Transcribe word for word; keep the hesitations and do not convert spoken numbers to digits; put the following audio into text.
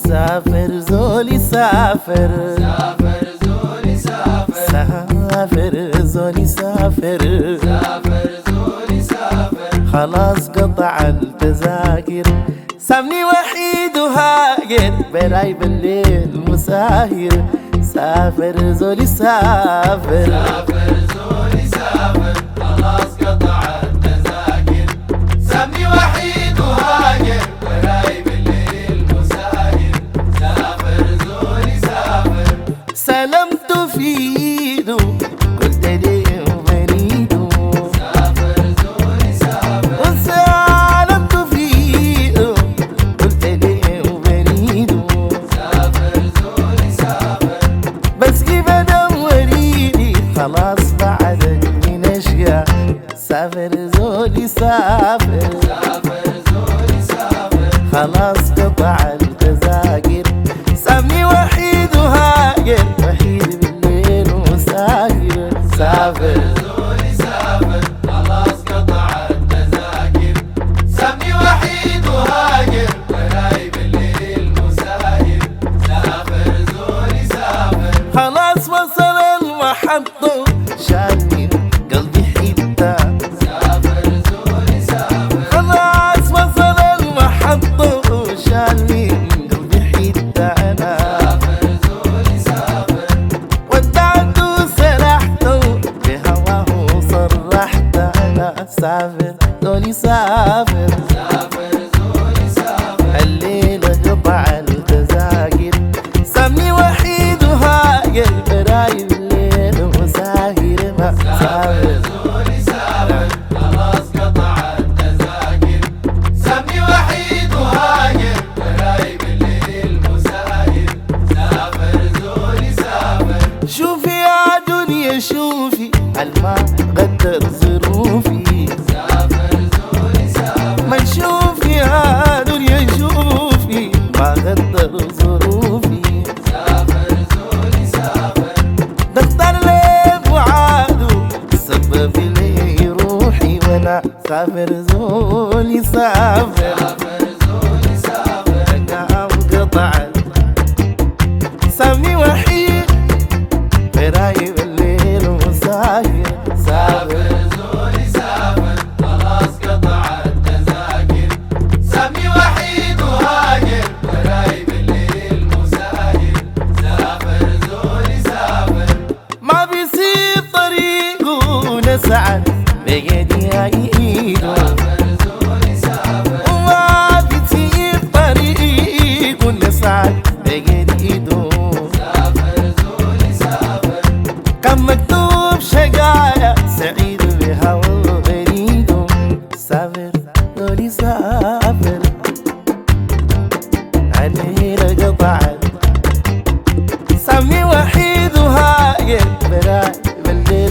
سافر زولي سافر سافر زولي سافر سافر زولي سافر سافر زولي سافر خلاص قطع التذاكر سابني وحيد وهاجر برايب الليل مساهر سافر زولي سافر سافر زولي سافر خلاص قطع التذاكر سابني وحيد وهاجر برايب الليل مساهر سافر زولي سافر سلمت في ايده قلت لي بريده سافر زولي سافر وسلمت في ايده قلت لي بريده سافر زولي سافر بس كيف ادوريني خلاص بعدك من اشياء سافر زولي سافر سافر زولي سافر خلاص قطع التذاكر سابني وحيد وهاجر وحيد بالليل وساهر سافر زولي سافر خلاص قطع التذاكر سابني وحيد وهاجر برايب الليل مساهر سافر زولي سافر خلاص وصل المحطة شالني قلبي حتة سافر زولي سافر خلاص وصل المحطة شالني قلبي حتة أنا سافر زولي سافر ودعته سرحته بهواه صرحت أنا سافر زولي سافر سافر زولي سافر الليلة قطع التذاكر سابني وحيد وهاجر برايب الليل وساهر ما سافر زولي سافر خلاص قطع التذاكر سابني وحيد وهاجر برايب الليل مساهر سافر زولي سافر شوفي يا دنيا شوفي الما قدر ظروفي سافر زولي سافر ما شوفي يا دنيا شوفي ما قدر ظروفي سافر زولي سافر دفتر لي وعاده سبب لي روحي وانا سافر زولي سافر سافر زولي سافر قام قطع سابني وحيد برايب الليل وساهر سافر سافر زولي سافر خلاص قطع التذاكر سابني وحيد وهاجر برايب الليل مساهر سافر زولي سافر ما بيسيب طريقه نسعد بيدي ايده سافر زولي سافر وما بيسيب طريقه نسعد بيدي ايده سافر زولي سافر كان مكتوب شقايا سعيد بهوى بريده سافر زولي سافر الليلة قطعت سابني وحيد وهاجر براي بالليل